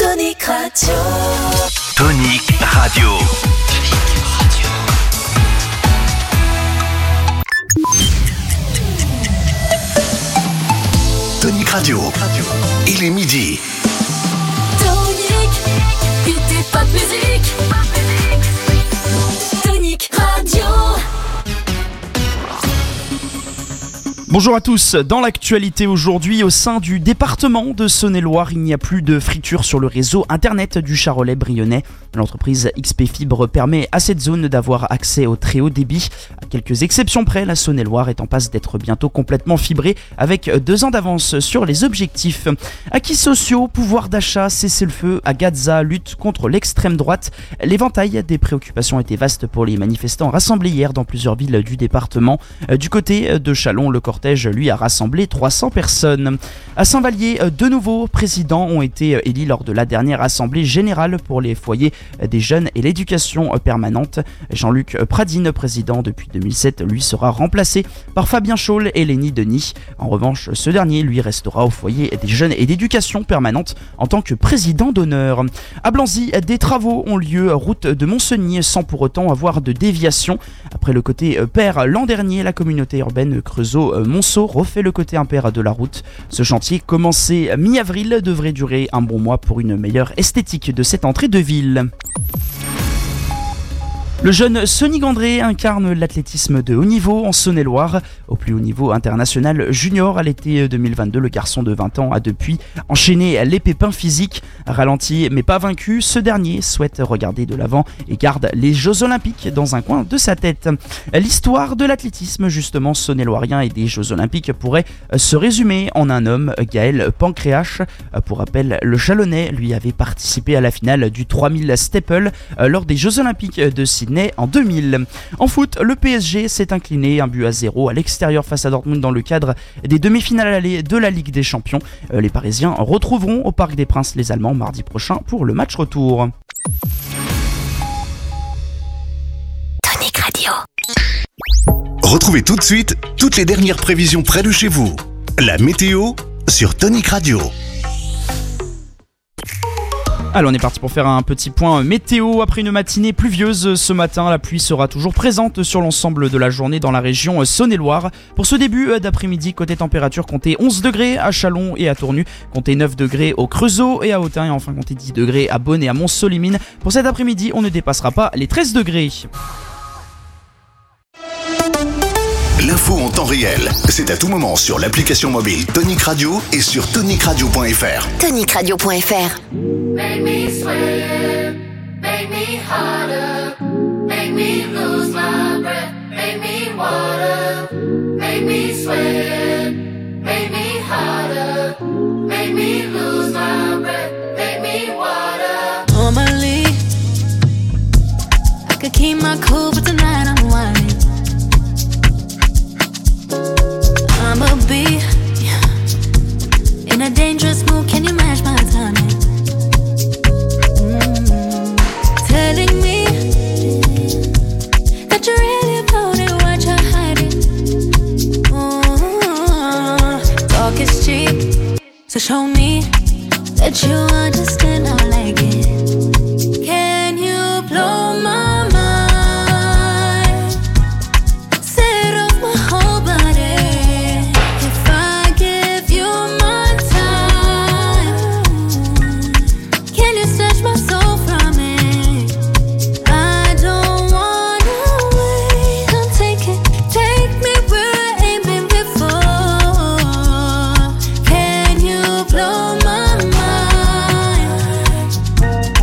Tonic Radio. Tonic Radio. Tonic Radio. Il est midi. Tonic, écoutez pas de musique. Tonic Radio. Bonjour à tous, dans l'actualité aujourd'hui, au sein du département de Saône-et-Loire, il n'y a plus de friture sur le réseau internet du Charolais brionnais. L'entreprise XP Fibre permet à cette zone d'avoir accès au très haut débit. À quelques exceptions près, la Saône-et-Loire est en passe d'être bientôt complètement fibrée avec 2 ans d'avance sur les objectifs. Acquis sociaux, pouvoir d'achat, cessez-le-feu, à Gaza, lutte contre l'extrême droite. L'éventail des préoccupations était vaste pour les manifestants rassemblés hier dans plusieurs villes du département. Du côté de Châlons, le cortège lui a rassemblé 300 personnes. À Saint-Vallier, 2 nouveaux présidents ont été élus lors de la dernière assemblée générale pour les foyers des jeunes et l'éducation permanente. Jean-Luc Pradine, président depuis 2007, lui sera remplacé par Fabien Chaul et Lénie Denis. En revanche, ce dernier lui restera au foyer des jeunes et d'éducation permanente en tant que président d'honneur. À Blanzy, des travaux ont lieu route de Montseny sans pour autant avoir de déviation. Après le côté pair l'an dernier, la communauté urbaine Creusot-Monceau refait le côté impair de la route. Ce chantier, commencé mi-avril, devrait durer un bon mois pour une meilleure esthétique de cette entrée de ville. Le jeune Sonny Gandré incarne l'athlétisme de haut niveau en Saône-et-Loire. Au plus haut niveau international junior à l'été 2022, le garçon de 20 ans a depuis enchaîné les pépins physiques. Ralenti mais pas vaincu, ce dernier souhaite regarder de l'avant et garde les Jeux Olympiques dans un coin de sa tête. L'histoire de l'athlétisme justement saône-et-loirien et des Jeux Olympiques pourrait se résumer en un homme, Gaël Pancréache. Pour rappel, le Chalonnais lui avait participé à la finale du 3000 steeple lors des Jeux Olympiques de Sydney en 2000. En foot, le PSG s'est incliné 1-0 à l'extérieur face à Dortmund dans le cadre des demi-finales allées de la Ligue des Champions. Les Parisiens retrouveront au Parc des Princes les Allemands mardi prochain pour le match retour. Tonic Radio. Retrouvez tout de suite toutes les dernières prévisions près de chez vous. La météo sur Tonic Radio. Alors on est parti pour faire un petit point météo. Après une matinée pluvieuse ce matin, la pluie sera toujours présente sur l'ensemble de la journée dans la région Saône-et-Loire. Pour ce début d'après-midi, côté température, comptez 11 degrés à Châlons et à Tournu, comptez 9 degrés au Creusot et à Autun, et enfin comptez 10 degrés à Beaune et à Mont-Solimine. Pour cet après-midi, on ne dépassera pas les 13 degrés. L'info en temps réel, c'est à tout moment sur l'application mobile Tonic Radio et sur tonicradio.fr. Tonicradio.fr. Make me sweat, make me harder, make me lose my breath, make me water, make me sweat, make me harder, make me lose my breath, make me water. Normally, I could keep my cool, but tonight I'm whining. I'ma be in a dangerous mood, can you match my timing? Telling me that you're really about it, what you're hiding. Talk is cheap, so show me that you understand, I like it. Can you blow my mind? Set off my whole body. If I give you my time, can you snatch my soul from me? I don't wanna wait. Come take me where I ain't been before. Can you blow my mind?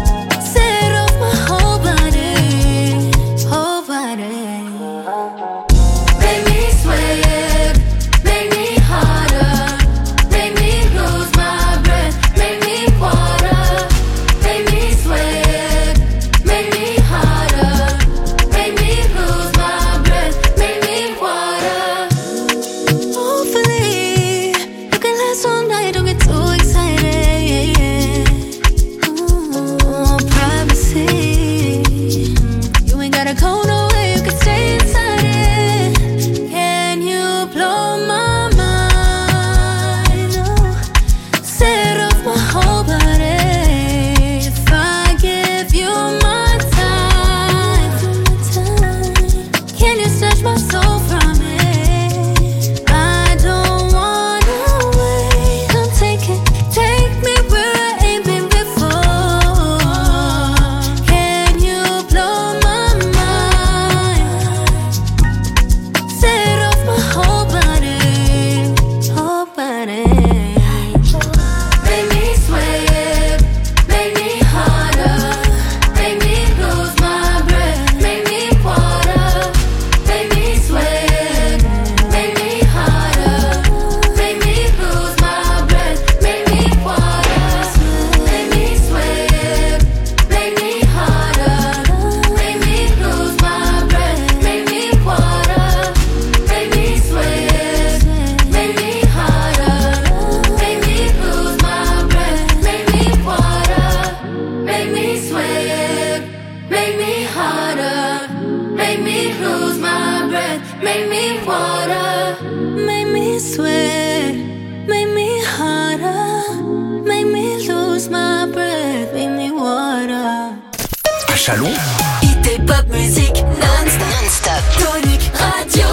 make me lose my breath, make me water. À Chalon, Hit et pop musique non-stop. Tonic Radio.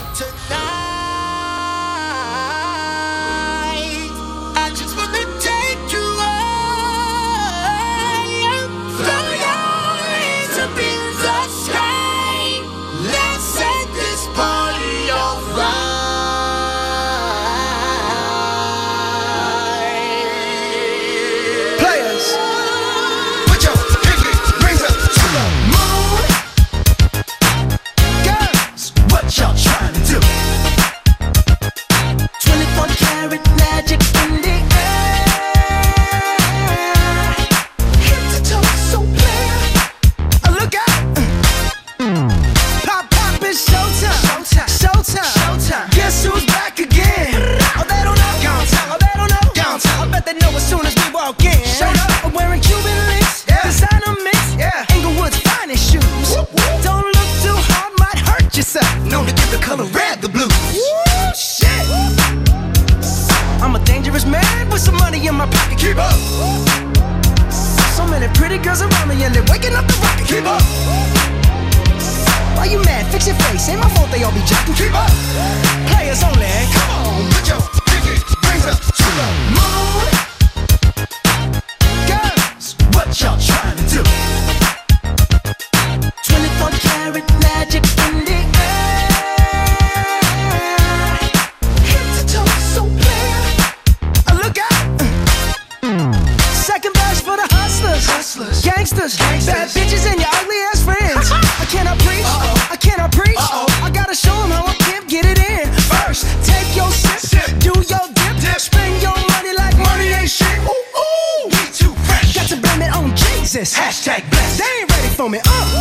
I just wanna take you higher. Throw your hands up in the sky. Let's set this party on fire. Players, put your pinky rings up to the moon. Girls, what y'all trying to do? 24 karat magic in the air. Head to toe, so clear. Look out! Pop, pop, it's showtime. Showtime. Guess who's back again? Oh, they don't know. Oh, they don't know. I bet they know as soon as we walk in. Showed up. I'm wearing Cuban links. Designer mix. Inglewood's finest shoes. Don't look too hard, might hurt yourself. Known to give the color red the blues. Shit. I'm a dangerous man with some money in my pocket. Keep up. So many pretty girls around me and they're waking up the rocket. Keep up. Why you mad? Fix your face. Ain't my fault they all be jacking. Keep up. Players only. Come on, put your pinky rings up to the moon. Girls, what y'all trying to do? 24 karat magic in the air. Head to toe, so clear. Look out! Second verse for the hustlers. Gangsters. Bad bitches and your ugly ass friends. I cannot preach. I cannot preach. I gotta show them how I can't get it in. First, take your sip. Do your dip. Spend your money like money ain't shit. Ooh, we too fresh. Got to blame it on Jesus. Hashtag blessed. They ain't ready for me.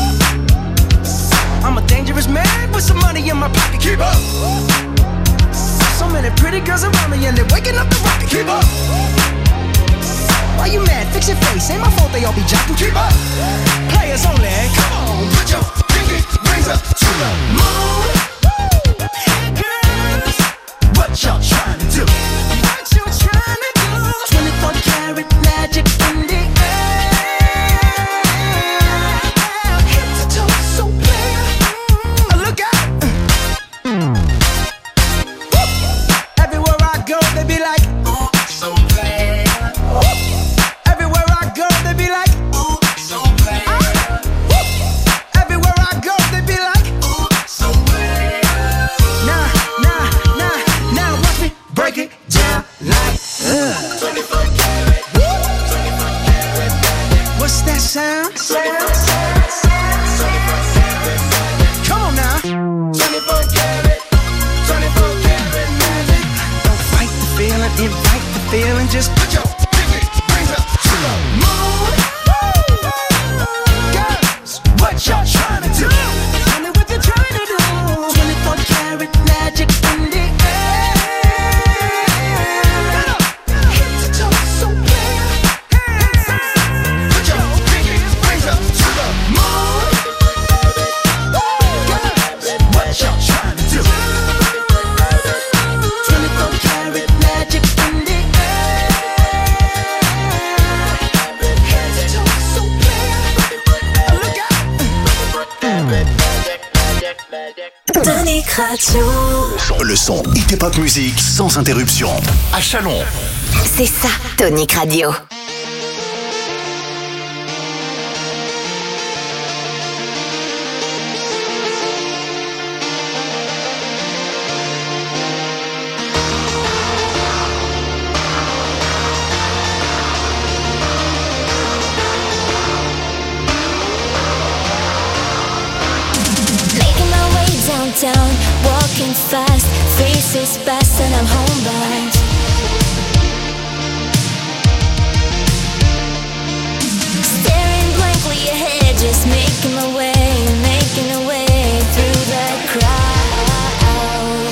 I'm a dangerous man with some money in my pocket. Keep up. So many pretty girls around me and they're waking up the rocket. Keep up. Why you mad? Fix your face. Ain't my fault they all be jocking. Keep up. Players only. Come on, put your pinky rings up to the moon. Girls, what y'all trying to do? What you trying to do? 24 karat magic in the air. Head to toe, so clear. Look out! Everywhere I go, they be like, ooh, so bad. Everywhere I go, they be like, ooh, so bad. Everywhere I go, they be like, ooh, so bad. Now, watch me break it down like, 24 karat, 24 karat magic. What's that sound? Come on now. 24 karat, 24 karat magic. Don't fight the feeling, invite the feeling. Just put your pinky rings up to the moon. Girls, what y'all trying to do? Tell me what you're trying to do. 24 karat magic in the air. Head to toe, so clear. Put your pinky rings up to the moon. Girls, what y'all trying to do? 24 karat magic in the air. Head to toe, so clear. Look out! Tonic Radio. le son Hit et Pop Music sans interruption. À Chalon. C'est ça, Tonic Radio. Downtown, walking fast, faces fast and I'm homebound. Staring blankly ahead, just making my way through the crowd.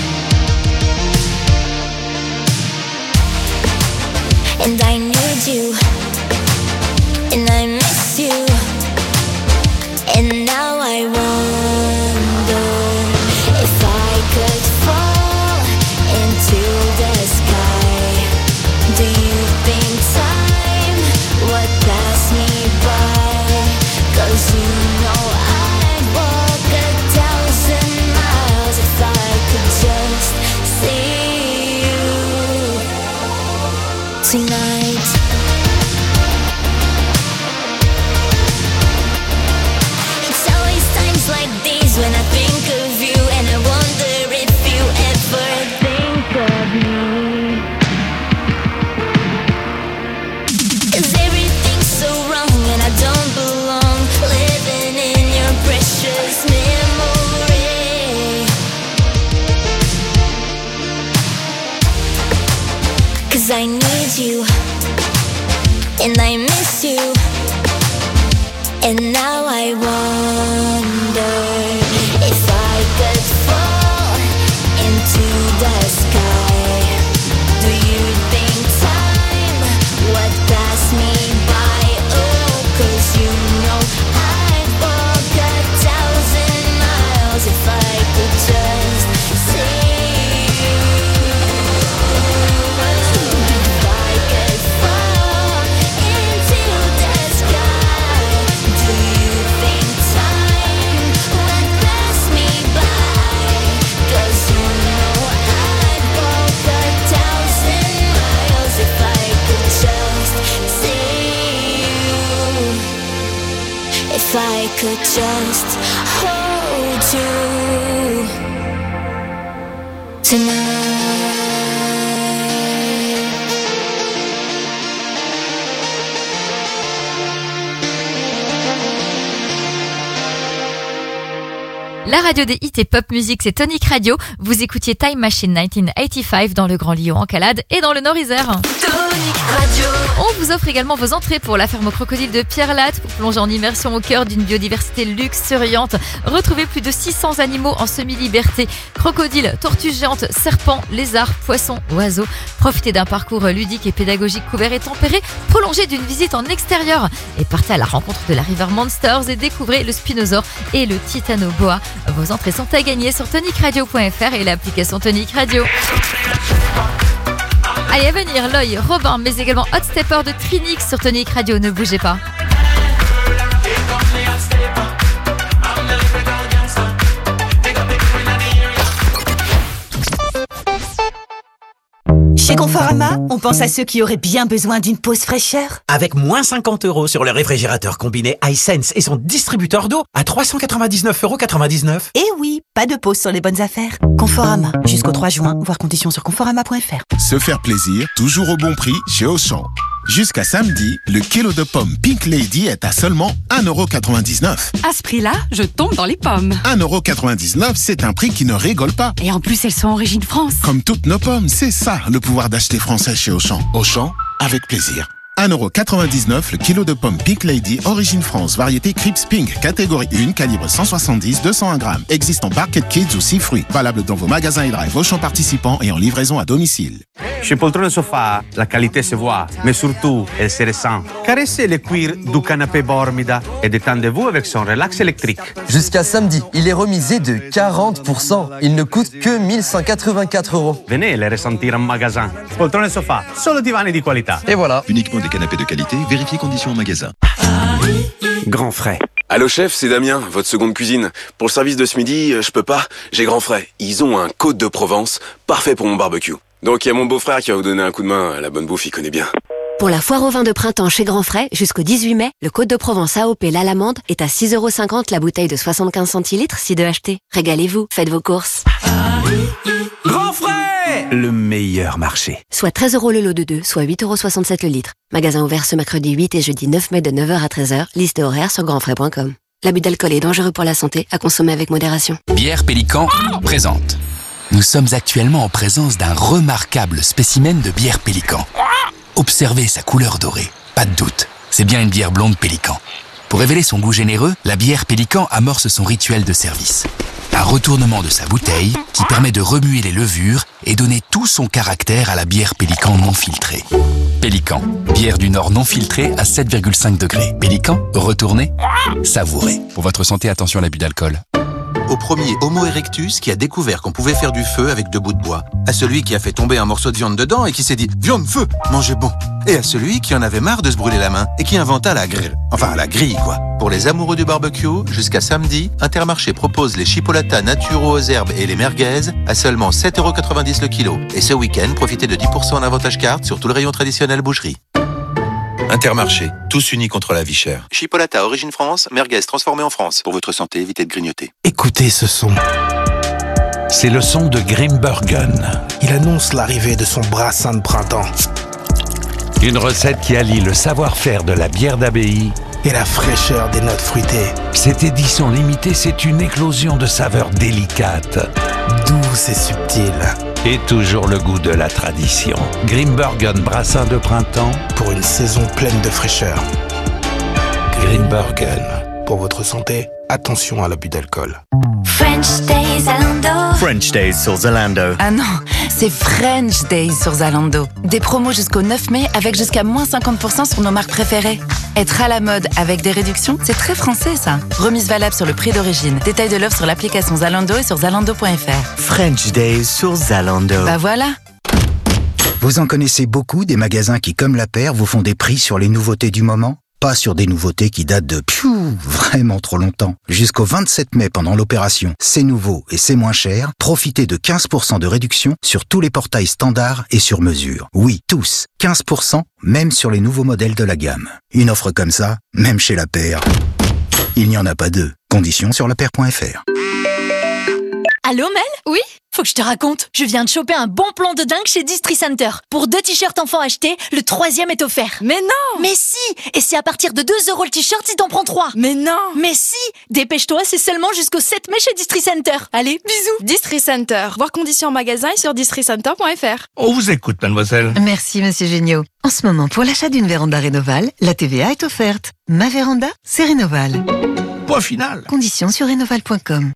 And I need you, and I miss you, and now I wonder if I could fall into the sky. Do you think night. It's always times like these when I think of you, and I wonder if you ever think of me. 'Cause everything's so wrong and I don't belong, living in your precious memory. 'Cause I need you and I miss you, and now I wonder if I could fall into the sky. Do you think time would pass me by? Oh, 'cause you know I'd walk 1,000 miles if I could just see you. If I could fall into the sky, do you think time would pass me by? 'Cause you know I'd walk 1,000 miles if I could just see you. If I could just hold you tonight. La radio des hits et pop musique, c'est Tonic Radio. Vous écoutiez Time Machine 1985 dans le Grand Lyon en Calade et dans le Nord-Isère. Tonic Radio. On vous offre également vos entrées pour la ferme aux crocodiles de Pierre Latte pour plonger en immersion au cœur d'une biodiversité luxuriante. Retrouvez plus de 600 animaux en semi-liberté. Crocodiles, tortues géantes, serpents, lézards, poissons, oiseaux. Profitez d'un parcours ludique et pédagogique couvert et tempéré. Prolongez d'une visite en extérieur. Et partez à la rencontre de la River Monsters et découvrez le Spinosaure et le Titanoboa. Vos entrées sont à gagner sur tonicradio.fr et l'application Tonic Radio. Allez, à venir, Loï, Robin, mais également Hot Stepper de Trinix sur Tonic Radio. Ne bougez pas. Chez Conforama, on pense à ceux qui auraient bien besoin d'une pause fraîcheur. Avec moins 50 € sur le réfrigérateur combiné iSense et son distributeur d'eau à 399,99 €. Et oui, pas de pause sur les bonnes affaires. Conforama, jusqu'au 3 juin, voir conditions sur conforama.fr. Se faire plaisir, toujours au bon prix chez Auchan. Jusqu'à samedi, le kilo de pommes Pink Lady est à seulement 1,99 €. À ce prix-là, je tombe dans les pommes. 1,99 €, c'est un prix qui ne rigole pas. Et en plus, elles sont origine France. Comme toutes nos pommes, c'est ça le pouvoir d'acheter français chez Auchan. Auchan, avec plaisir. 1,99 € le kilo de pommes Pink Lady, origine France, variété Crips Pink, catégorie 1, calibre 170-201 grammes. Existe en Barquet Kids ou 6 fruits. Valable dans vos magasins et drive Auchan participants et en livraison à domicile. Chez Poltrone Sofa, la qualité se voit, mais surtout, elle se ressent. Caressez le cuir du canapé Bormida et détendez-vous avec son relax électrique. Jusqu'à samedi, il est remisé de 40%. Il ne coûte que 1184 €. Venez le ressentir en magasin. Poltrone Sofa, solo divani di qualità. Et voilà. Uniquement des canapés de qualité, vérifiez conditions en magasin. Grand frais. Allô chef, c'est Damien, votre seconde cuisine. Pour le service de ce midi, je peux pas, j'ai Grand Frais. Ils ont un Côte de Provence, parfait pour mon barbecue. Donc il y a mon beau-frère qui va vous donner un coup de main, la bonne bouffe, il connaît bien. Pour la foire au vin de printemps chez Grand Frais, jusqu'au 18 mai, le Côte de Provence AOP l'Alamande est à 6,50 € la bouteille de 75 centilitres si de acheter. Régalez-vous, faites vos courses. Grand Frais, le meilleur marché. Soit 13 € le lot de 2, soit 8,67 € le litre. Magasin ouvert ce mercredi 8 et jeudi 9 mai de 9 h à 13 h. Liste horaire sur grandfrais.com. L'abus d'alcool est dangereux pour la santé, à consommer avec modération. Bière Pélican présente. Nous sommes actuellement en présence d'un remarquable spécimen de bière Pélican. Observez sa couleur dorée. Pas de doute, c'est bien une bière blonde Pélican. Pour révéler son goût généreux, la bière Pélican amorce son rituel de service. Un retournement de sa bouteille qui permet de remuer les levures et donner tout son caractère à la bière Pélican non filtrée. Pélican, bière du Nord non filtrée à 7,5 degrés. Pélican, retournez, savourez. Pour votre santé, attention à l'abus d'alcool. Au premier Homo erectus qui a découvert qu'on pouvait faire du feu avec 2 bouts de bois. À celui qui a fait tomber un morceau de viande dedans et qui s'est dit « Viande, feu, mangez bon !» Et à celui qui en avait marre de se brûler la main et qui inventa la grille. Enfin, la grille, quoi. Pour les amoureux du barbecue, jusqu'à samedi, Intermarché propose les chipolatas naturaux aux herbes et les merguez à seulement 7,90 € le kilo. Et ce week-end, profitez de 10% en avantage carte sur tout le rayon traditionnel boucherie. Intermarché, tous unis contre la vie chère. Chipolata origine France, merguez transformée en France. Pour votre santé, évitez de grignoter. Écoutez ce son. C'est le son de Grimbergen. Il annonce l'arrivée de son brassin de printemps. Une recette qui allie le savoir-faire de la bière d'abbaye et la fraîcheur des notes fruitées. Cette édition limitée, c'est une éclosion de saveurs délicates, douces et subtiles. Et toujours le goût de la tradition. Grimbergen brassin de printemps pour une saison pleine de fraîcheur. Grimbergen. Pour votre santé, attention à l'abus d'alcool. French Days Zalando. French Days sur Zalando. Ah non, c'est French Days sur Zalando. Des promos jusqu'au 9 mai avec jusqu'à moins 50% sur nos marques préférées. Être à la mode avec des réductions, c'est très français ça. Remise valable sur le prix d'origine. Détail de l'offre sur l'application Zalando et sur zalando.fr. French Days sur Zalando. Bah voilà. Vous en connaissez beaucoup des magasins qui, comme la paire, vous font des prix sur les nouveautés du moment? Pas sur des nouveautés qui datent de vraiment trop longtemps. Jusqu'au 27 mai pendant l'opération C'est nouveau et c'est moins cher, profitez de 15% de réduction sur tous les portails standards et sur mesure. Oui, tous. 15%, même sur les nouveaux modèles de la gamme. Une offre comme ça, même chez la paire, il n'y en a pas deux. Conditions sur lapaire.fr. Allô Mel? Oui? Faut que je te raconte, je viens de choper un bon plan de dingue chez Distri Center. Pour 2 t-shirts enfants achetés, le 3e est offert. Mais non! Mais si! Et c'est à partir de 2 € le t-shirt si t'en prends 3. Mais non! Mais si! Dépêche-toi, c'est seulement jusqu'au 7 mai chez Distri Center. Allez, bisous! Distri Center. Voir conditions en magasin et sur districenter.fr. On vous écoute, mademoiselle. Merci, monsieur Géniaud. En ce moment, pour l'achat d'une véranda Rénoval, la TVA est offerte. Ma véranda, c'est Rénoval. Point final. Conditions sur rénoval.com.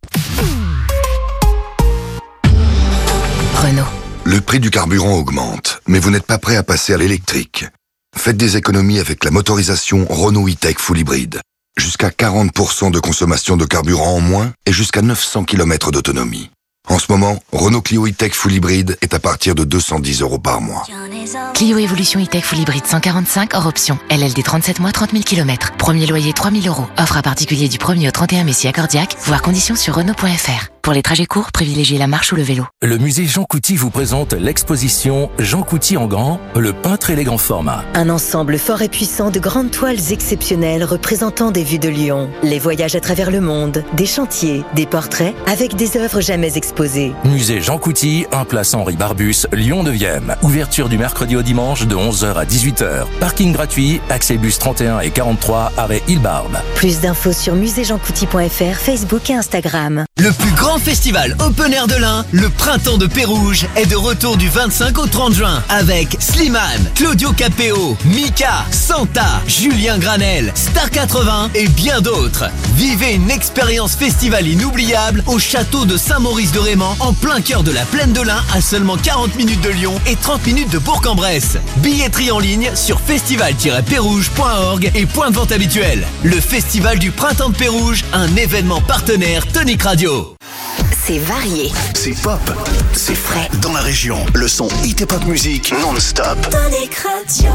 Renault. Le prix du carburant augmente, mais vous n'êtes pas prêt à passer à l'électrique. Faites des économies avec la motorisation Renault E-Tech Full Hybrid. Jusqu'à 40% de consommation de carburant en moins et jusqu'à 900 km d'autonomie. En ce moment, Renault Clio E-Tech Full Hybrid est à partir de 210 € par mois. Clio Evolution E-Tech Full Hybrid 145 hors option. LLD 37 mois, 30 000 km. Premier loyer 3 000 €. Offre à particulier du 1er au 31 mai si accordiaque. Voir conditions sur Renault.fr. Pour les trajets courts, privilégiez la marche ou le vélo. Le musée Jean Couty vous présente l'exposition Jean Couty en grand, le peintre et les grands formats. Un ensemble fort et puissant de grandes toiles exceptionnelles représentant des vues de Lyon, les voyages à travers le monde, des chantiers, des portraits avec des œuvres jamais exposées. Musée Jean Couty, 1 place Henri Barbus, Lyon 9e. Ouverture du mercredi au dimanche de 11h à 18h. Parking gratuit, accès bus 31 et 43, arrêt Île-Barbe. Plus d'infos sur muséjeancouty.fr, Facebook et Instagram. Le plus grand festival open air de l'Ain, le Printemps de Pérouges, est de retour du 25 au 30 juin avec Slimane, Claudio Capéo, Mika, Santa, Julien Granel, Star 80 et bien d'autres. Vivez une expérience festivale inoubliable au château de Saint-Maurice-de-Raymond, en plein cœur de la plaine de l'Ain, à seulement 40 minutes de Lyon et 30 minutes de Bourg-en-Bresse. Billetterie en ligne sur festival-pérouge.org et point de vente habituel. Le Festival du Printemps de Pérouges, un événement partenaire Tonic Radio. C'est varié. C'est pop. C'est frais. Dans la région, le son hit et pop musique non-stop. Tonic Radio.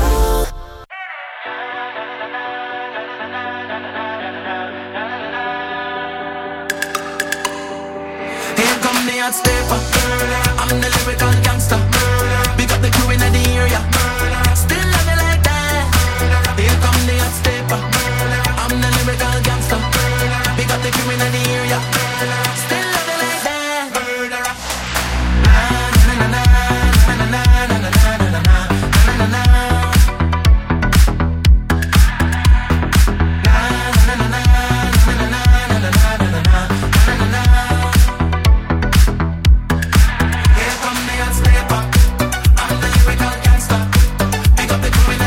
Here come the hot stepper. I'm the lyrical gangster. Big up the crew in the area. Still love me like that. Here come the hot stepper. I'm the lyrical gangster. Big up the crew in the area. Still love me like that. Here come the hot stepper. I'm the lyrical gangster. Big up the crew in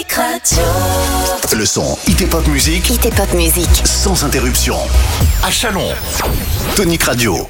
Tonic Radio. Le son IT Pop Music. IT Pop Music. Sans interruption. À Chalon. Tonic Radio.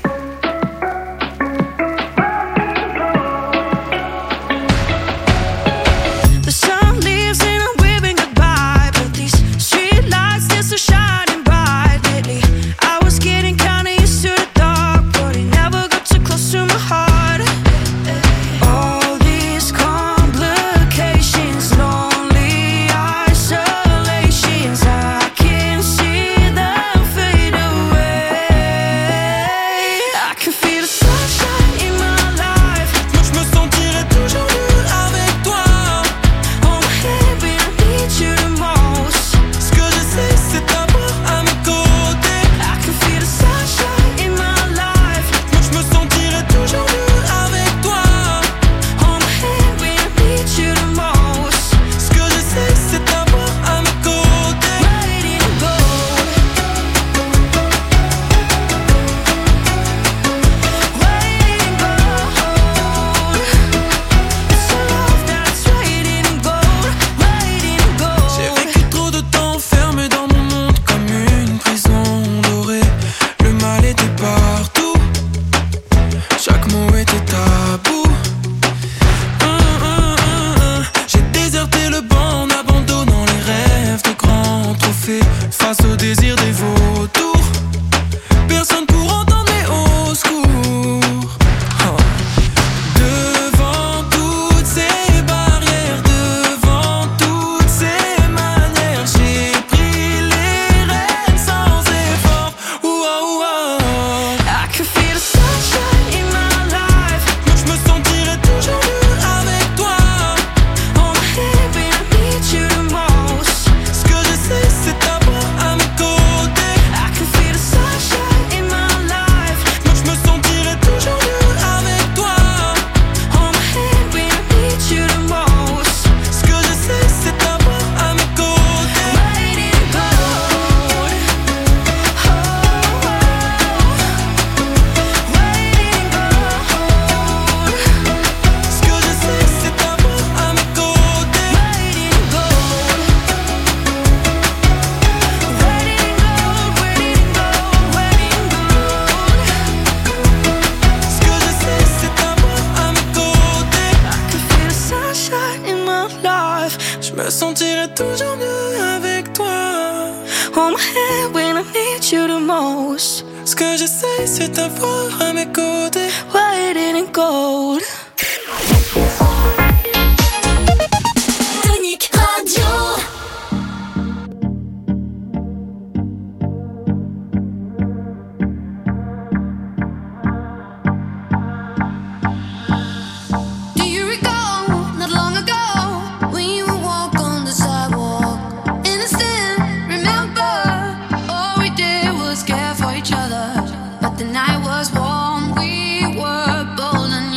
The night was warm, we were bold and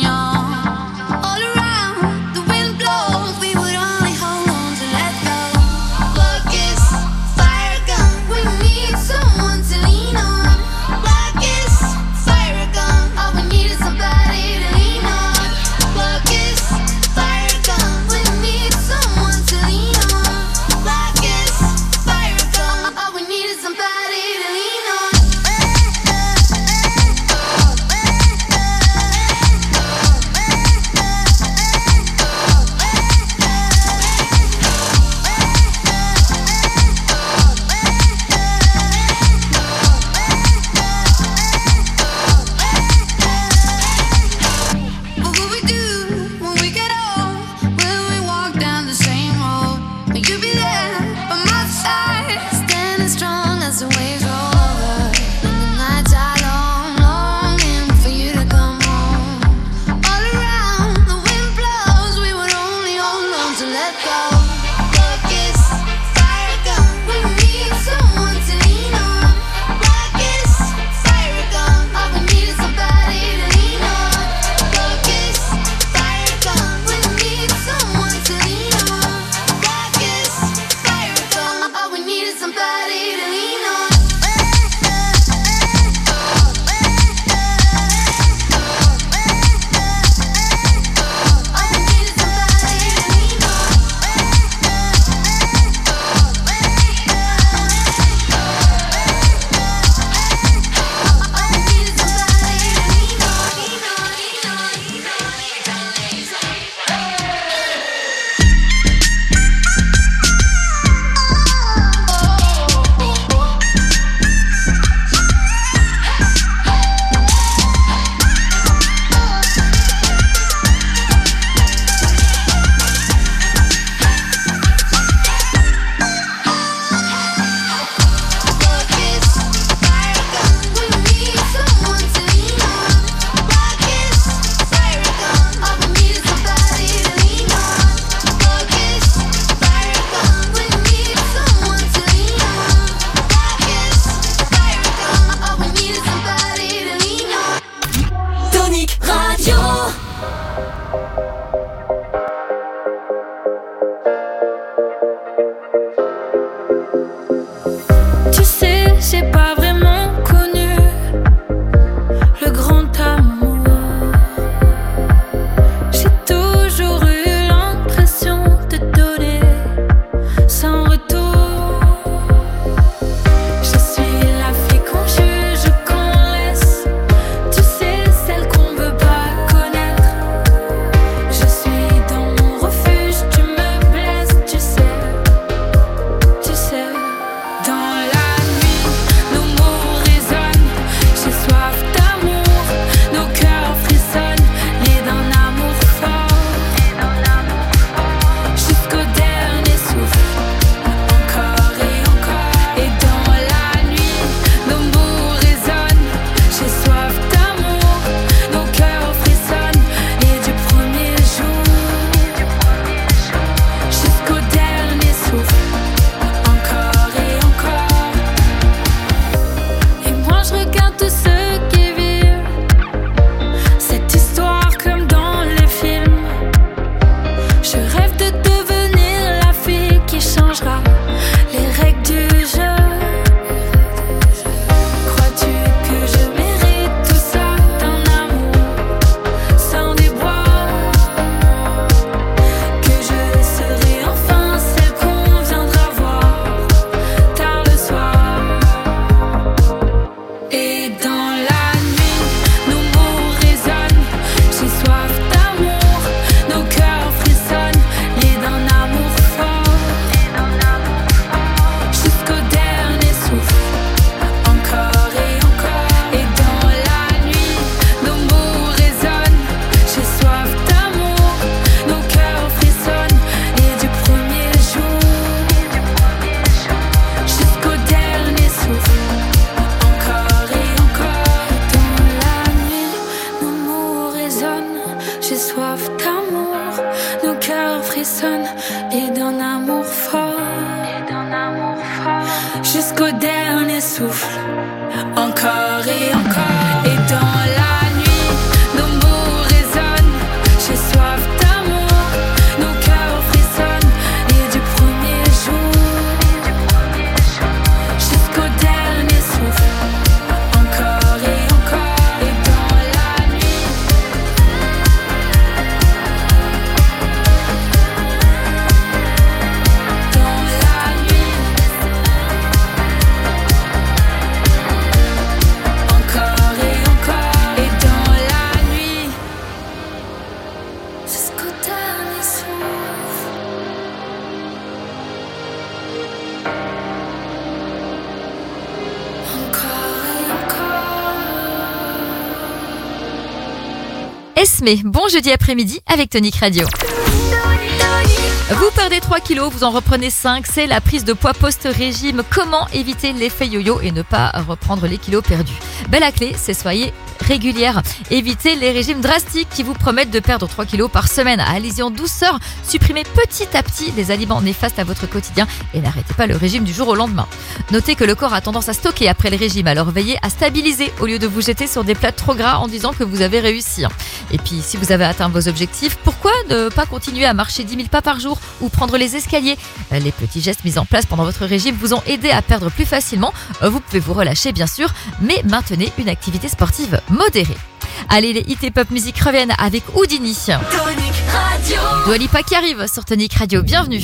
j'ai soif d'amour. Nos cœurs frissonnent et d'un amour fort. Jusqu'au dernier souffle, encore et encore. Et dans la nuit, nos mots résonnent. J'ai soif d'amour, nos cœurs frissonnent. Et du premier jour jusqu'au dernier souffle, encore et encore. Et dans la nuit, dans la nuit, encore et encore. Et dans la nuit, jusqu'au dernier souffle. Encore et encore. Esmé, bon jeudi après-midi avec Tonic Radio. Vous perdez 3 kilos, vous en reprenez 5, c'est la prise de poids post-régime. Comment éviter l'effet yo-yo et ne pas reprendre les kilos perdus? La clé, c'est soyez régulière. Évitez les régimes drastiques qui vous promettent de perdre 3 kilos par semaine. Allez-y en douceur, supprimez petit à petit les aliments néfastes à votre quotidien et n'arrêtez pas le régime du jour au lendemain. Notez que le corps a tendance à stocker après le régime, alors veillez à stabiliser au lieu de vous jeter sur des plats trop gras en disant que vous avez réussi. Et puis si vous avez atteint vos objectifs, pourquoi ne pas continuer à marcher 10 000 pas par jour ou prendre les escaliers? Les petits gestes mis en place pendant votre régime vous ont aidé à perdre plus facilement. Vous pouvez vous relâcher bien sûr, mais maintenez une activité sportive modérée. Allez, les hits et pop musique reviennent avec Houdini. Tonic Radio. Dua Lipa qui arrive sur Tonic Radio, bienvenue.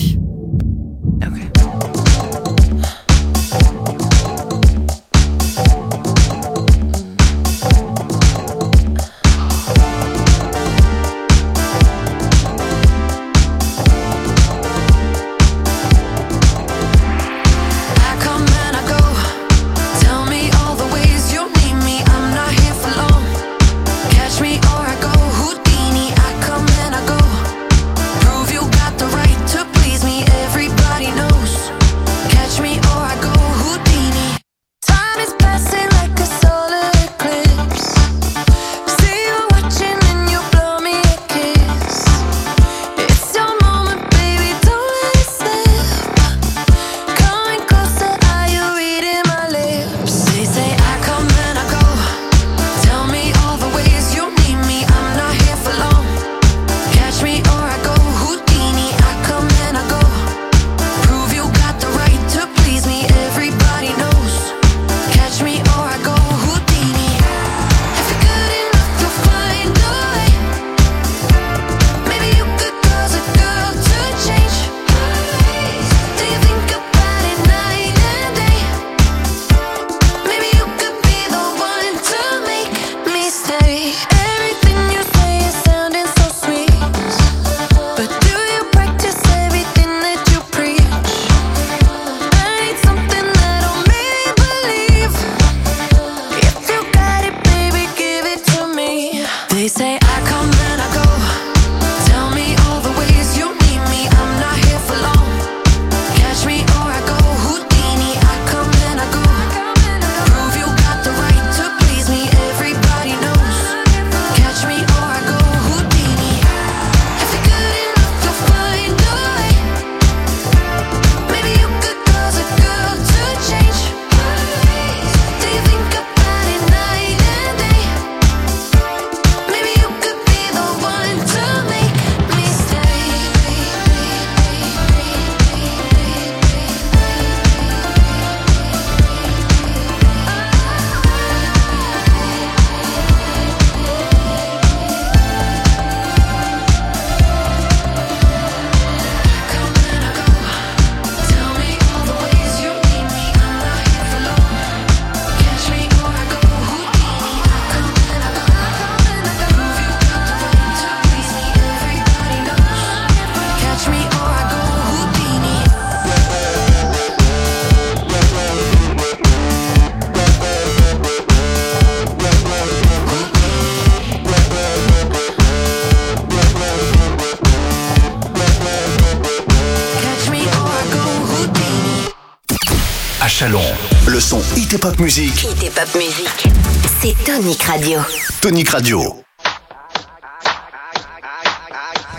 à Chalon. Le son Hit et Pop Musique. Hit et Pop Musique. C'est Tonic Radio. Tonic Radio.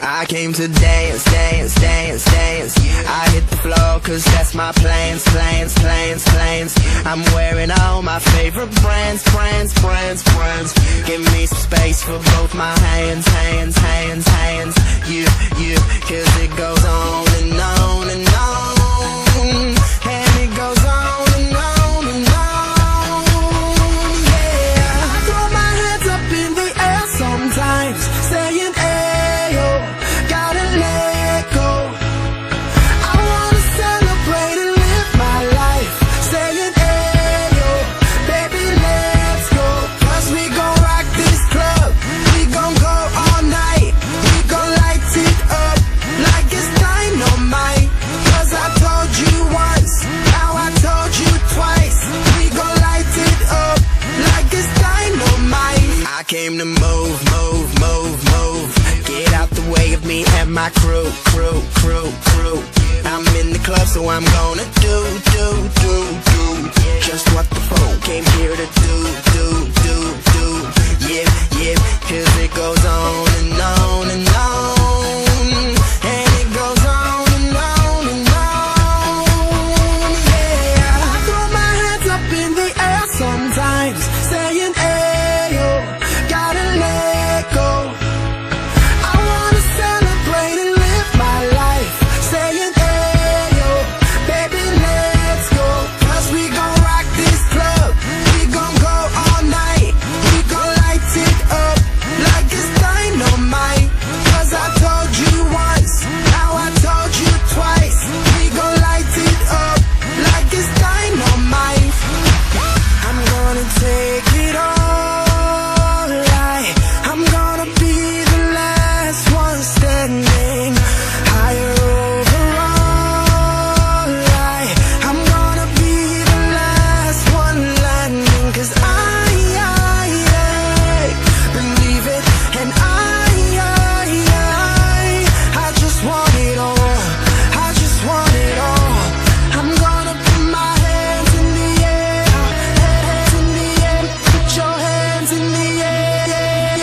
I came to dance, dance, dance, dance. I hit the floor cause that's my plans, plans, plans, plans. I'm wearing all my favorite brands, brands, brands, brands. Give me some space for both my hands, hands, hands, hands. You, cause it goes on and on and on. And it goes on and on and on. Yeah, I throw my hands up in the air sometimes, saying ayo, gotta let go. I wanna celebrate and live my life, saying ayo, baby let's go. Cause we gon' rock this club, we gon' go all night. We gon' light it up like it's dynamite. Cause I told you once, now I told you twice. We gon' light it up like it's dynamite. I came to move, move, move, move. Get out the way of me and my crew, crew, crew, crew. I'm in the club so I'm gonna do just what the phone came here to do. Yeah, cause it goes on and on and on. And it goes on and on and on. Yeah, I throw my hands up in the air sometimes, saying ayo, gotta let go. I wanna celebrate and live my life, saying ayo, baby let's go. Cause we gon' rock this club, we gon' go all night. We gon' light it up like it's dynamite. Cause I told you once, now I told you twice. We gon' light it up like it's dynamite. I'm gonna take it all right. I'm gonna be the last one standing, higher overall right. I'm gonna be the last one landing. Cause I believe it, and I just want it all. I just want it all. I'm gonna put my hands in the air, hands in the air. Put your hands in the air.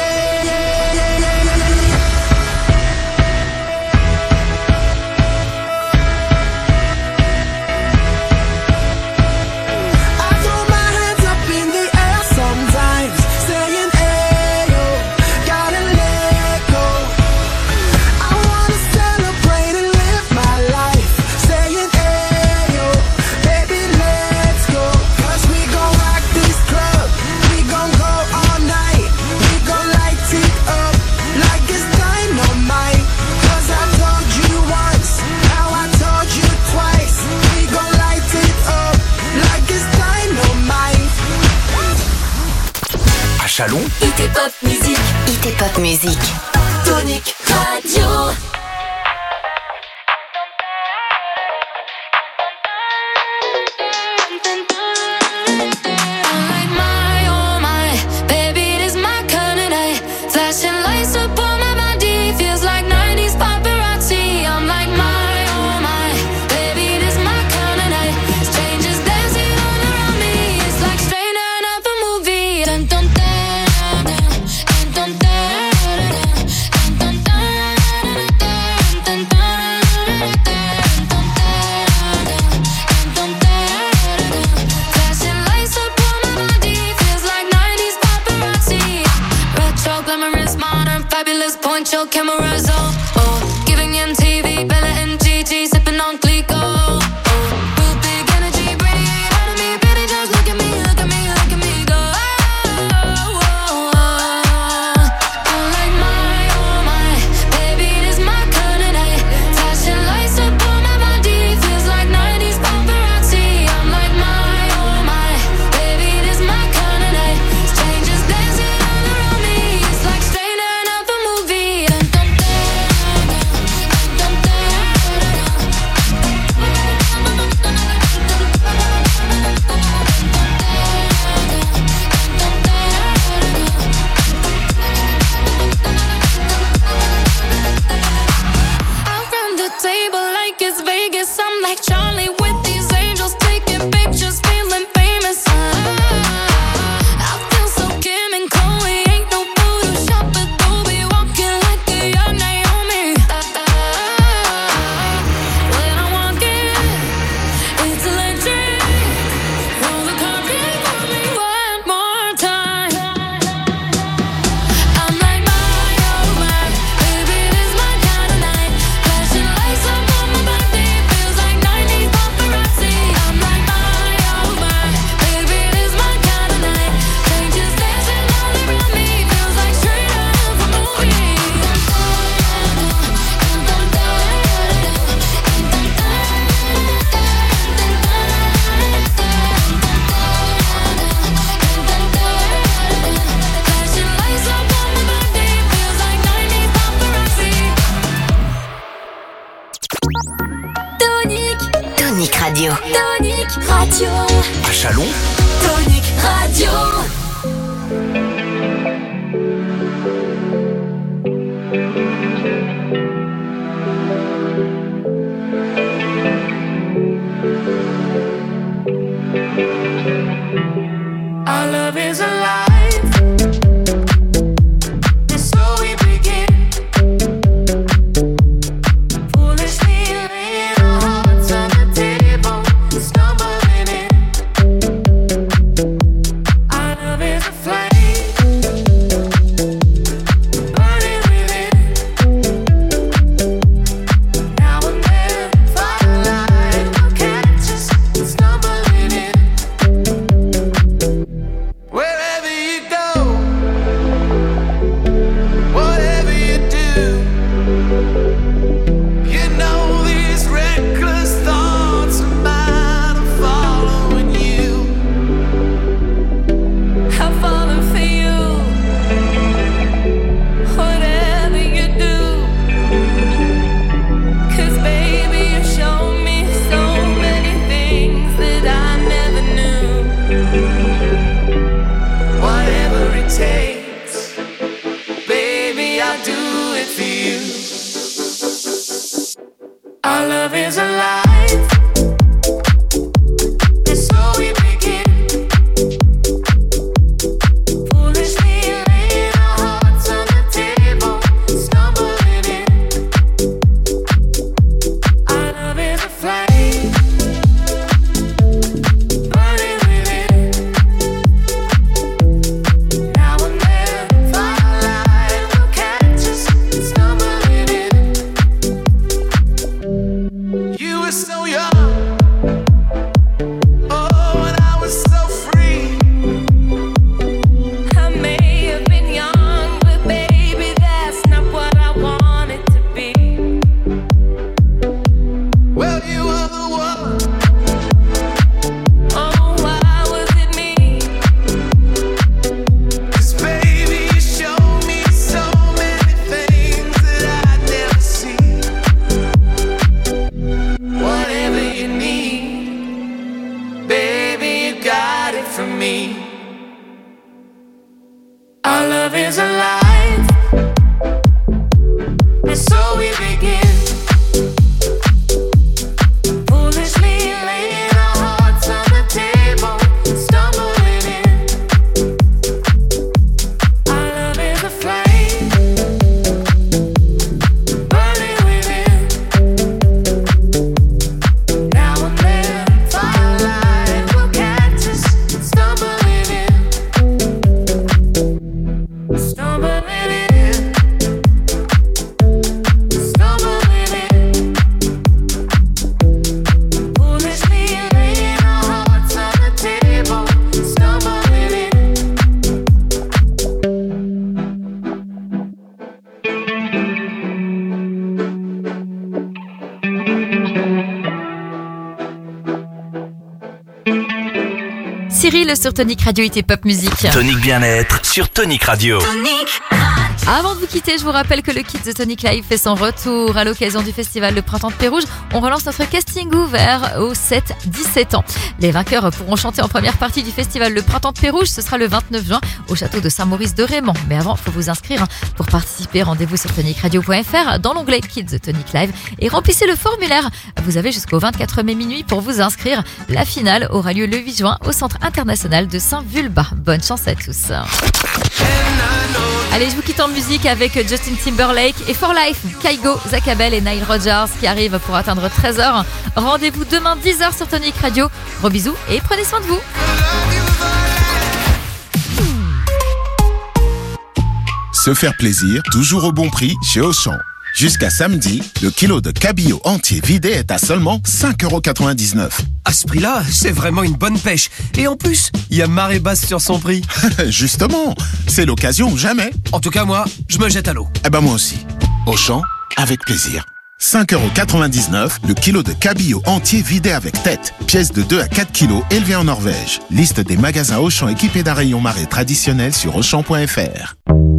I throw my hands up in the air sometimes, saying ayo, gotta let go. I wanna celebrate and live my life, saying ayo, baby let's go. Cause we gon' rock this club, we gon' go all night. We gon' light it up like it's dynamite. Cause I told you once, now I told you twice. We gon' light it up like it's dynamite. À Chalon, Hit et pop musique. Hit et pop musique. Tonic Radio. I'm like my, oh my, baby, it is my kind of night. Flashing lights up on my body, feels like 90s paparazzi. I'm like my, oh my, baby, it is my kind of night. Strangers dancing all around me, it's like straight out of a movie. Dun dun dun dun dun dun dun dun dun dun dun. Flashing lights up on my body, feels like 90s paparazzi. Retro, glamorous, modern, fabulous, point your cameras oh. Giving MTV, Bella and Gigi, sipping on Clico. Real big energy, radiate out of me, baby, just look at me, look at me, look at me go. I'm like my, oh my, baby, it is my kind of night. Flashing lights up on my body, feels like 90s paparazzi. I'm like my, oh my, baby, it is my kind of night. Strangers dancing all around me, it's like straight out of a movie. Dun dun dun Radio. Tonic Radio. À Chalon, Tonic Radio. Our love is alive. And so we begin. Foolishly laying our hearts on the table, stumbling in. Our love is a flame, burning within. Now and then, firelight will catch us stumbling in. Wherever you go, whatever you do, you know these reckless thoughts of mine are following you. I've fallen for you. Whatever you do, 'cause baby you show me so many things that I never knew. Whatever it takes, baby, I'll do it for you. Our love is alive, and so we begin. Foolishly laying our hearts on the table, stumbling in. Our love is a flame, burning within. Now and then, firelight will catch us stumbling in. You were so young, oh, and I was so free. I may have been young, but baby, that's not what I wanted to be. Well, you were the one. Oh, why was it me? 'Cause baby, you showed me so many things that I'd never seen. Whatever you need, baby, you got it from me. Our love is alive, and so we begin. Foolishly laying our hearts on the table, stumbling in. Our love is a flame, burning within. Now and then, firelight will catch us stumbling in. Stumbling in. Stumbling in. Foolishly laying our hearts on the table, stumbling in. Cyril sur Tonic Radio et Pop Music. Tonic Bien-être sur Tonic Radio. Avant de vous quitter, je vous rappelle que le Kids The Tonic Live fait son retour à l'occasion du festival Le Printemps de Pérouge. On relance notre casting ouvert aux 7-17 ans. Les vainqueurs pourront chanter en première partie du festival Le Printemps de Pérouge. Ce sera le 29 juin au château de Saint-Maurice de Raymond. Mais avant, il faut vous inscrire. Pour participer, rendez-vous sur tonicradio.fr dans l'onglet Kids The Tonic Live et remplissez le formulaire. Vous avez jusqu'au 24 mai minuit pour vous inscrire. La finale aura lieu le 8 juin au Centre international de Saint-Vulbas. Bonne chance à tous. Allez, je vous quitte en musique avec Justin Timberlake et For Life, Kygo, Zach Abel et Nile Rodgers qui arrivent pour atteindre 13h. Rendez-vous demain 10h sur Tonic Radio. Gros bisous et prenez soin de vous. Se faire plaisir, toujours au bon prix chez Auchan. Jusqu'à samedi, le kilo de cabillaud entier vidé est à seulement 5,99 €. À ce prix-là, c'est vraiment une bonne pêche. Et en plus, il y a marée basse sur son prix. Justement, c'est l'occasion ou jamais. En tout cas, moi, je me jette à l'eau. Eh ben moi aussi. Auchan, avec plaisir. 5,99 € le kilo de cabillaud entier vidé avec tête. Pièce de 2 à 4 kilos élevée en Norvège. Liste des magasins Auchan équipés d'un rayon marée traditionnel sur Auchan.fr.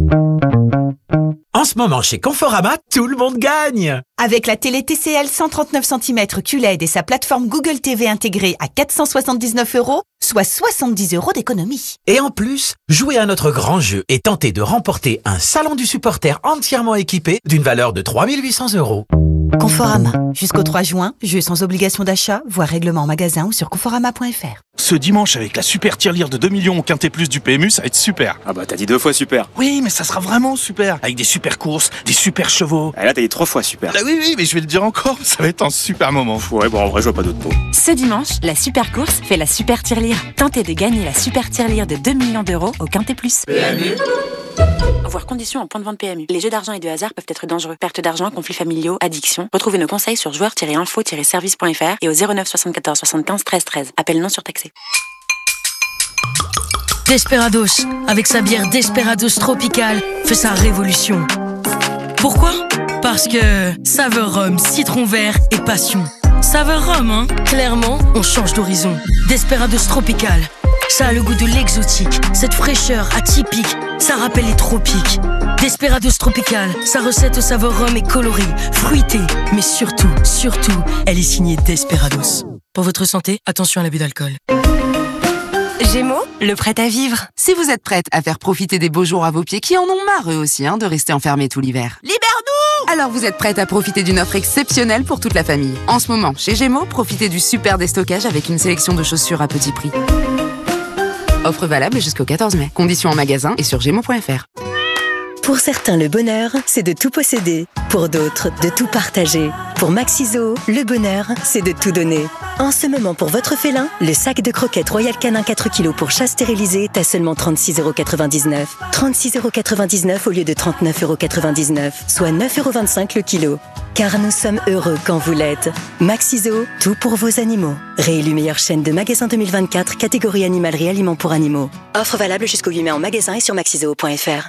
En ce moment, chez Conforama, tout le monde gagne! Avec la télé TCL 139 cm QLED et sa plateforme Google TV intégrée à 479 €, soit 70 € d'économie. Et en plus, jouez à notre grand jeu et tentez de remporter un salon du supporter entièrement équipé d'une valeur de 3 800 €. Conforama. Jusqu'au 3 juin, jeu sans obligation d'achat, voire règlement en magasin ou sur conforama.fr. Ce dimanche, avec la super tirelire de 2 millions au Quintet Plus du PMU, ça va être super. Ah bah t'as dit 2 fois super. Oui, mais ça sera vraiment super. Avec des super courses, des super chevaux. Ah là t'as dit 3 fois super. Ah oui, mais je vais le dire encore, ça va être un super moment. Ouais, bon en vrai je vois pas d'autres mots. Ce dimanche, la super course fait la super tirelire. Tentez de gagner la super tirelire de 2 millions € au Quintet Plus. PMU. Voir conditions en point de vente PMU. Les jeux d'argent et de hasard peuvent être dangereux. Perte d'argent, conflits familiaux, addiction. Retrouvez nos conseils sur joueurs-info-service.fr et au 09 74 75 13 13. Appel non surtaxé. Desperados, avec sa bière Desperados Tropical, fait sa révolution. Pourquoi ? Parce que saveur rhum, citron vert et passion. Saveur rhum, hein ? Clairement, on change d'horizon. Desperados Tropical, ça a le goût de l'exotique, cette fraîcheur atypique, ça rappelle les tropiques. Desperados Tropical, sa recette au saveur rhum est colorée, fruitée, mais surtout, elle est signée Desperados. Pour votre santé, attention à l'abus d'alcool. Gémeaux, le prêt à vivre. Si vous êtes prête à faire profiter des beaux jours à vos pieds qui en ont marre eux aussi de rester enfermés tout l'hiver. Libère-nous! Alors vous êtes prête à profiter d'une offre exceptionnelle pour toute la famille. En ce moment, chez Gémeaux, profitez du super déstockage avec une sélection de chaussures à petit prix. Offre valable jusqu'au 14 mai. Conditions en magasin et sur gémeaux.fr. Pour certains, le bonheur, c'est de tout posséder. Pour d'autres, de tout partager. Pour Maxiso, le bonheur, c'est de tout donner. En ce moment, pour votre félin, le sac de croquettes Royal Canin 4 kg pour chat stérilisé est à seulement 36,99 €. 36,99 € au lieu de 39,99 €, soit 9,25 € le kilo. Car nous sommes heureux quand vous l'êtes. Maxiso, tout pour vos animaux. Réélu meilleure chaîne de magasins 2024, catégorie animalerie aliments pour animaux. Offre valable jusqu'au 8 mai en magasin et sur maxiso.fr.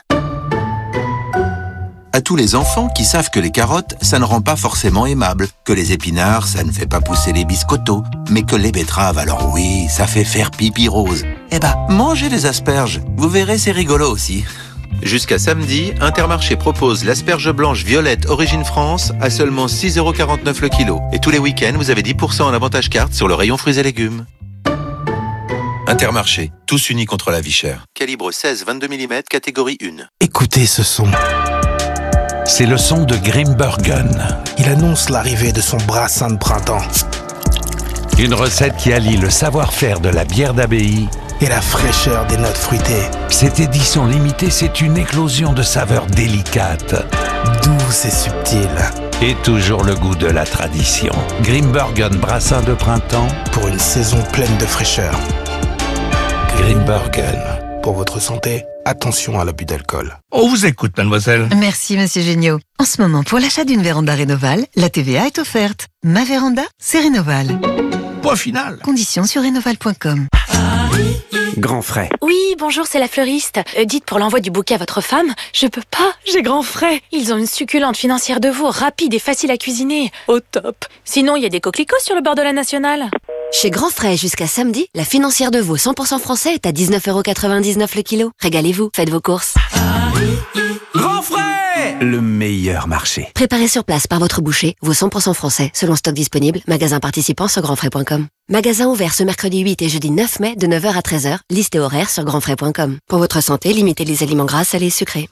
À tous les enfants qui savent que les carottes, ça ne rend pas forcément aimable, que les épinards, ça ne fait pas pousser les biscottos, mais que les betteraves, alors oui, ça fait faire pipi rose. Eh ben, mangez les asperges, vous verrez, c'est rigolo aussi. Jusqu'à samedi, Intermarché propose l'asperge blanche violette Origine France à seulement 6,49 € le kilo. Et tous les week-ends, vous avez 10% en avantage carte sur le rayon fruits et légumes. Intermarché, tous unis contre la vie chère. Calibre 16-22 mm, catégorie 1. Écoutez ce son. C'est le son de Grimbergen. Il annonce l'arrivée de son brassin de printemps. Une recette qui allie le savoir-faire de la bière d'abbaye et la fraîcheur des notes fruitées. Cette édition limitée, c'est une éclosion de saveurs délicates, douces et subtiles. Et toujours le goût de la tradition. Grimbergen brassin de printemps pour une saison pleine de fraîcheur. Grimbergen. Pour votre santé, attention à l'abus d'alcool. On vous écoute, mademoiselle. Merci, monsieur Géniaud. En ce moment, pour l'achat d'une véranda Rénoval, la TVA est offerte. Ma véranda, c'est Rénoval. Point final. Conditions sur rénoval.com. Grand frais. Oui, bonjour, c'est la fleuriste. Dites pour l'envoi du bouquet à votre femme, je peux pas, j'ai grand frais. Ils ont une succulente financière de veau, rapide et facile à cuisiner. Au top. Sinon, il y a des coquelicots sur le bord de la nationale. Chez Grand Frais, jusqu'à samedi, la financière de veau 100% français est à 19,99 € le kilo. Régalez-vous, faites vos courses. Grand Frais, le meilleur marché. Préparé sur place par votre boucher, veau 100% français, selon stock disponible, magasin participant sur grandfrais.com. Magasin ouvert ce mercredi 8 et jeudi 9 mai de 9h à 13h, liste et horaire sur grandfrais.com. Pour votre santé, limitez les aliments gras, salés et sucrés.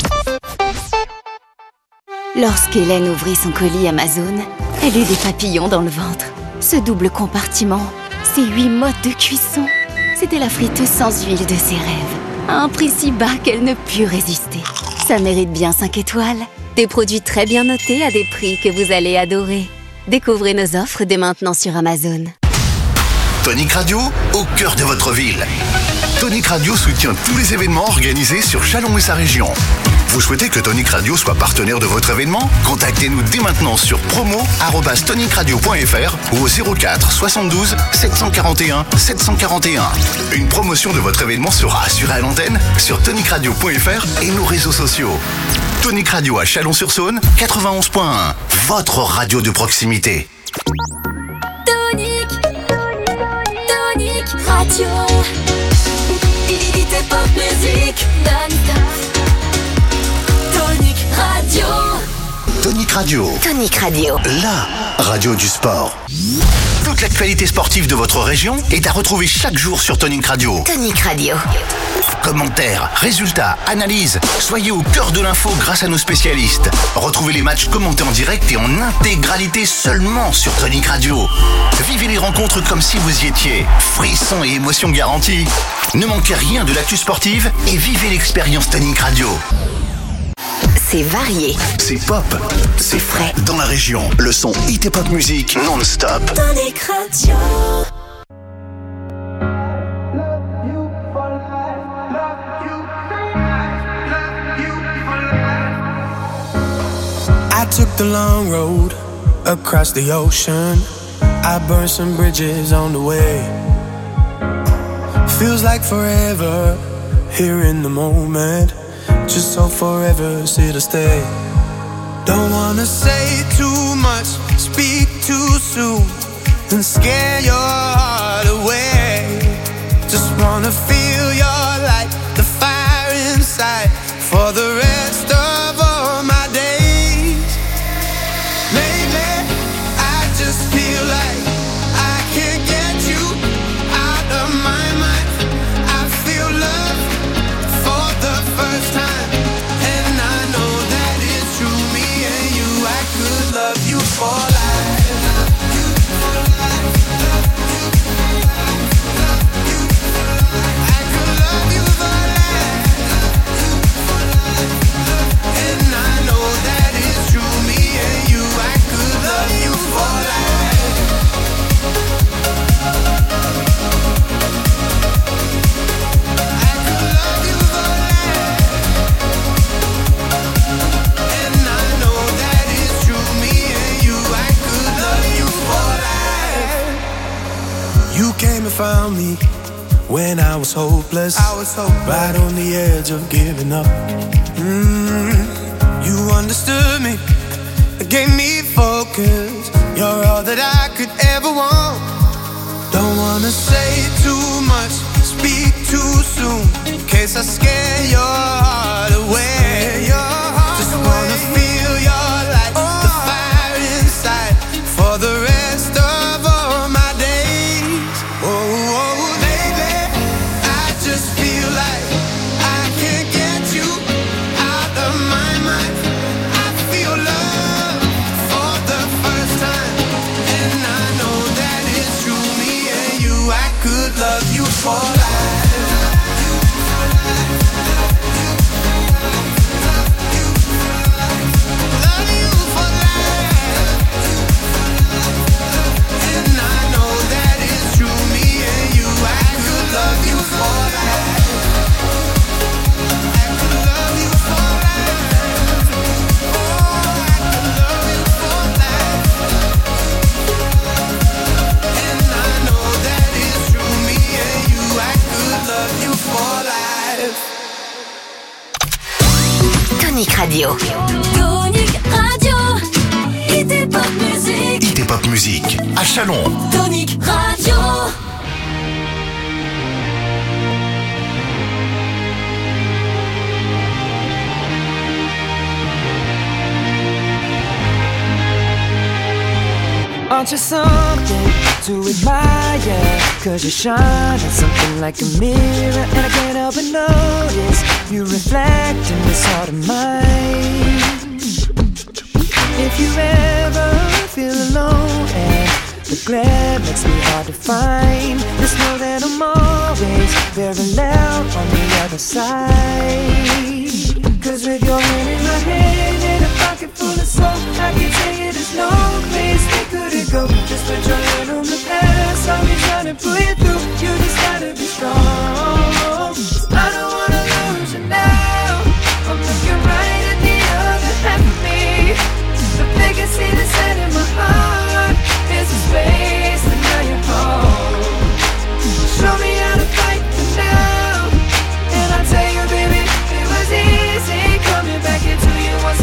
Lorsqu'Hélène ouvrit son colis Amazon, elle eut des papillons dans le ventre. Ce double compartiment, ces 8 modes de cuisson, c'était la friteuse sans huile de ses rêves. À un prix si bas qu'elle ne put résister. Ça mérite bien 5 étoiles. Des produits très bien notés à des prix que vous allez adorer. Découvrez nos offres dès maintenant sur Amazon. Tonic Radio, au cœur de votre ville. Tonic Radio soutient tous les événements organisés sur Châlons et sa région. Vous souhaitez que Tonic Radio soit partenaire de votre événement? Contactez-nous dès maintenant sur promo@tonicradio.fr ou au 04 72 741 741. Une promotion de votre événement sera assurée à l'antenne sur tonicradio.fr et nos réseaux sociaux. Tonic Radio à Chalon-sur-Saône, 91.1. votre radio de proximité. Tonic Radio. Hit Pop Music non-stop. Tonic Radio. Tonic Radio. Tonic Radio. La radio du sport. Toute l'actualité sportive de votre région est à retrouver chaque jour sur Tonic Radio. Tonic Radio. Commentaires, résultats, analyses, soyez au cœur de l'info grâce à nos spécialistes. Retrouvez les matchs commentés en direct et en intégralité seulement sur Tonic Radio. Vivez les rencontres comme si vous y étiez. Frissons et émotions garanties. Ne manquez rien de l'actu sportive et vivez l'expérience Tonic Radio. C'est varié. C'est pop. C'est frais. Dans la région, le son Hit et Pop Music non-stop. Tonic Radio. I took the long road across the ocean. I burned some bridges on the way. Feels like forever here in the moment. Just so forever's here to stay. Don't wanna say too much, speak too soon, and scare your heart away. Just wanna feel your light, the fire inside, for the rest of all my days. Lately, I just feel like I can't get you out of my mind. I feel love for the first time, and I know that it's true. Me and you, I could love you for life. Found me when I was hopeless, right on the edge of giving up. You understood me, gave me focus. You're all that I could ever want. Don't wanna say too much, speak too soon, in case I scare your heart away. Just wanna feel your light, the fire inside, for the rest of all my days. Oh, baby, I just feel like I can't get you out of my mind. I feel love for the first time, and I know that it's true. Me and you, I could love you for life. Tonic Radio. Tonic Radio. Hit et Pop Music. Hit et Pop Music à Chalon. Tonic Radio. Aren't you something to admire? 'Cause you shine at something like a mirror, and I can't help but notice you reflect in this heart of mine. If you ever feel alone and the glare makes me hard to find, just know that I'm always very loud on the other side. 'Cause with your hand in my hand and a pocket full of soul, I can tell you there's no place we couldn't go. Just put your hand on the past, I'll be trying to pull you through. You just gotta be strong. I don't wanna lose you now. I'm looking right at the other half of me. The vacancy that's set in my heart is a space, and now you're home. Show me how to fight for now, and I'll tell you, baby, it was easy coming back into you once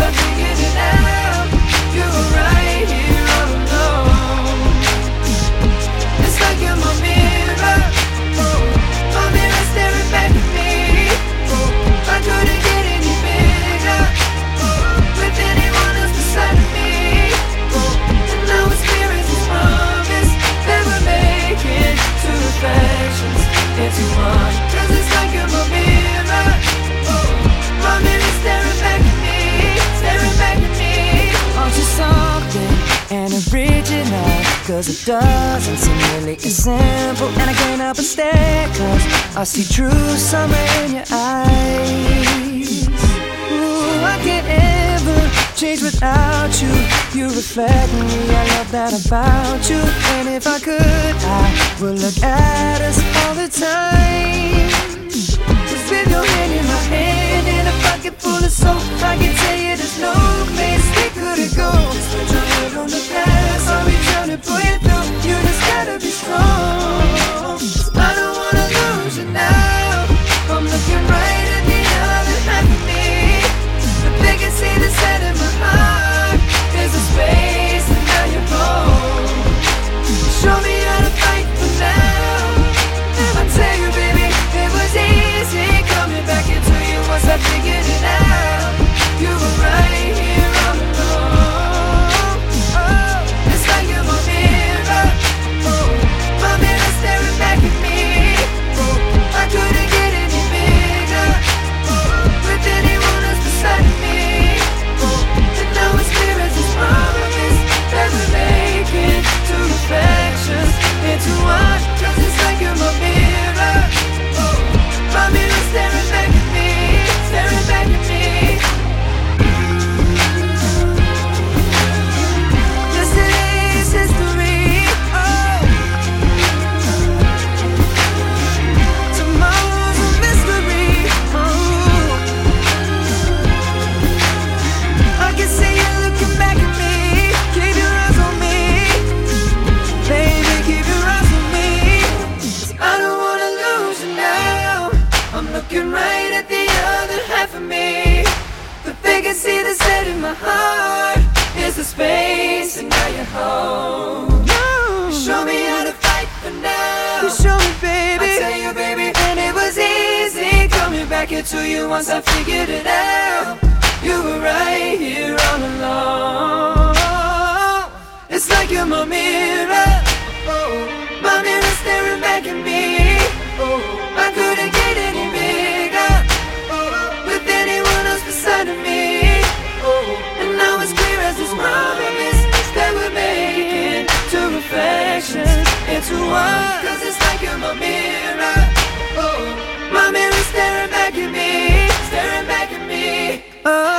'cause it doesn't seem really as simple. And I can't help but stare, 'cause I see true summer in your eyes. Ooh, I can't ever change without you. You reflect me, I love that about you. And if I could, I would look at us all the time. Just with your hand in my hand and a pocket full of soap, I can tell you there's no place we couldn't go. Just put your head on the past, I'll be trying to pull you through. You just gotta be strong. I don't wanna lose you now. I'm looking right at the other half of me, but they can see the set in my heart. There's a space and now you're home. Show me how to fight for now. I tell you, baby, it was easy coming back into you once I figured it out. You were right here all along. Oh, it's like you're my mirror. Oh, my mirror staring back at me. Oh, I couldn't get any bigger. Oh, with anyone else beside me. Oh, and now it's clear as this promise that we're making two reflections into one. 'Cause it's like you're my mirror. Oh, my mirror staring back at me, staring back at me. Yesterday's history. Oh, tomorrow's a mystery. Oh, I can see you looking back at me. Keep your eyes on me, baby, keep your eyes on me. I don't wanna lose you now. I'm looking right at the other half of me, but they can see the set in my heart. There's a space and now you're home. Show me how to fight for now. You show me, baby. I tell you, baby, and it was easy coming back into you once I figured it out. You were right here all along. It's like you're my mirror. Oh, my mirror staring back at me. Oh, I couldn't get any bigger. Oh, with anyone else beside of me. Oh, and now it's clear as this promise that we're making two reflections into one. 'Cause it's like you're my mirror. Oh, my mirror staring back at me, staring back at me. Oh.